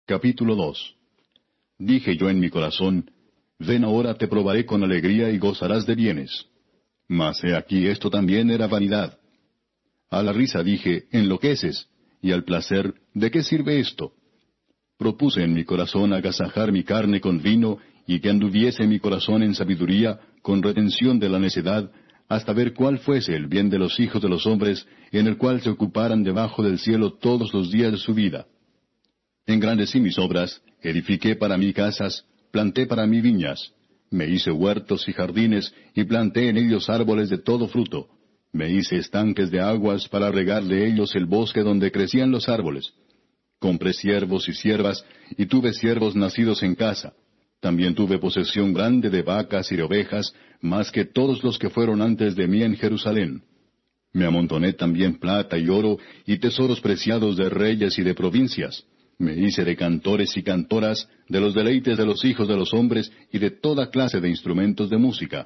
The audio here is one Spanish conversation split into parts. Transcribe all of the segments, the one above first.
Capítulo 2. Dije yo en mi corazón, ven ahora te probaré con alegría y gozarás de bienes. Mas he aquí esto también era vanidad. A la risa dije, enloqueces, y al placer, ¿de qué sirve esto? Propuse en mi corazón agasajar mi carne con vino, y que anduviese mi corazón en sabiduría, con retención de la necedad, hasta ver cuál fuese el bien de los hijos de los hombres, en el cual se ocuparan debajo del cielo todos los días de su vida. Engrandecí mis obras, edifiqué para mí casas, planté para mí viñas, me hice huertos y jardines, y planté en ellos árboles de todo fruto. Me hice estanques de aguas para regar de ellos el bosque donde crecían los árboles. Compré siervos y siervas, y tuve siervos nacidos en casa. También tuve posesión grande de vacas y de ovejas, más que todos los que fueron antes de mí en Jerusalén. Me amontoné también plata y oro, y tesoros preciados de reyes y de provincias. Me hice de cantores y cantoras, de los deleites de los hijos de los hombres, y de toda clase de instrumentos de música.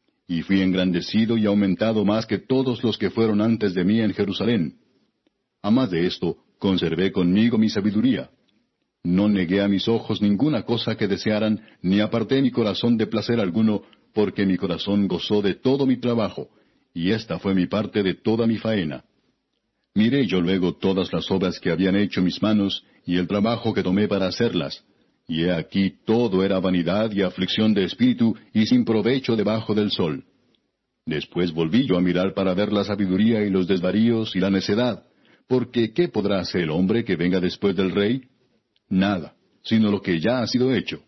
Y fui engrandecido y aumentado más que todos los que fueron antes de mí en Jerusalén. A más de esto, conservé conmigo mi sabiduría. No negué a mis ojos ninguna cosa que desearan, ni aparté mi corazón de placer alguno, porque mi corazón gozó de todo mi trabajo, y esta fue mi parte de toda mi faena. Miré yo luego todas las obras que habían hecho mis manos, y el trabajo que tomé para hacerlas, y he aquí todo era vanidad y aflicción de espíritu, y sin provecho debajo del sol. Después volví yo a mirar para ver la sabiduría y los desvaríos y la necedad, porque ¿qué podrá hacer el hombre que venga después del rey? Nada, sino lo que ya ha sido hecho.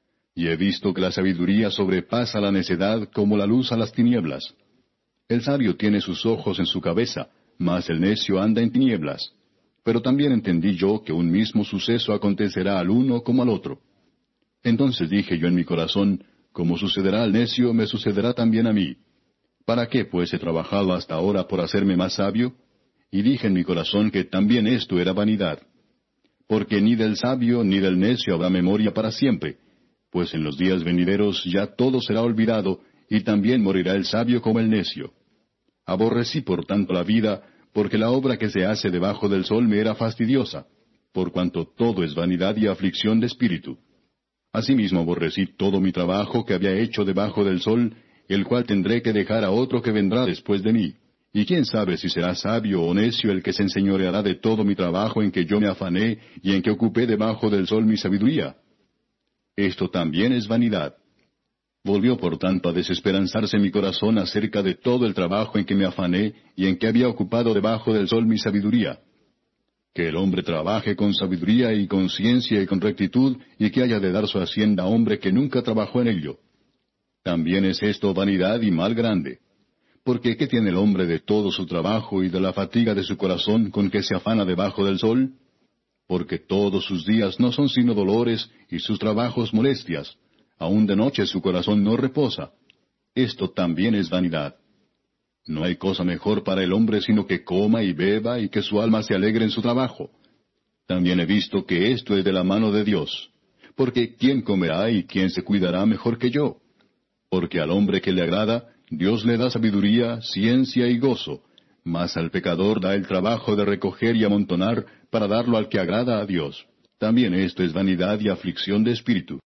Y he visto que la sabiduría sobrepasa la necedad como la luz a las tinieblas. El sabio tiene sus ojos en su cabeza, mas el necio anda en tinieblas. Pero también entendí yo que un mismo suceso acontecerá al uno como al otro. Entonces dije yo en mi corazón, como sucederá al necio, me sucederá también a mí. ¿Para qué pues he trabajado hasta ahora por hacerme más sabio? Y dije en mi corazón que también esto era vanidad. Porque ni del sabio ni del necio habrá memoria para siempre, pues en los días venideros ya todo será olvidado, y también morirá el sabio como el necio. Aborrecí por tanto la vida, porque la obra que se hace debajo del sol me era fastidiosa, por cuanto todo es vanidad y aflicción de espíritu. Asimismo aborrecí todo mi trabajo que había hecho debajo del sol, el cual tendré que dejar a otro que vendrá después de mí. Y quién sabe si será sabio o necio el que se enseñoreará de todo mi trabajo en que yo me afané y en que ocupé debajo del sol mi sabiduría. Esto también es vanidad. Volvió por tanto a desesperanzarse mi corazón acerca de todo el trabajo en que me afané y en que había ocupado debajo del sol mi sabiduría. Que el hombre trabaje con sabiduría y con ciencia y con rectitud, y que haya de dar su hacienda a hombre que nunca trabajó en ello. También es esto vanidad y mal grande. Porque ¿qué tiene el hombre de todo su trabajo y de la fatiga de su corazón con que se afana debajo del sol? Porque todos sus días no son sino dolores y sus trabajos molestias. Aun de noche su corazón no reposa. Esto también es vanidad. No hay cosa mejor para el hombre sino que coma y beba y que su alma se alegre en su trabajo. También he visto que esto es de la mano de Dios. Porque ¿quién comerá y quién se cuidará mejor que yo? Porque al hombre que le agrada, Dios le da sabiduría, ciencia y gozo, mas al pecador da el trabajo de recoger y amontonar para darlo al que agrada a Dios. También esto es vanidad y aflicción de espíritu.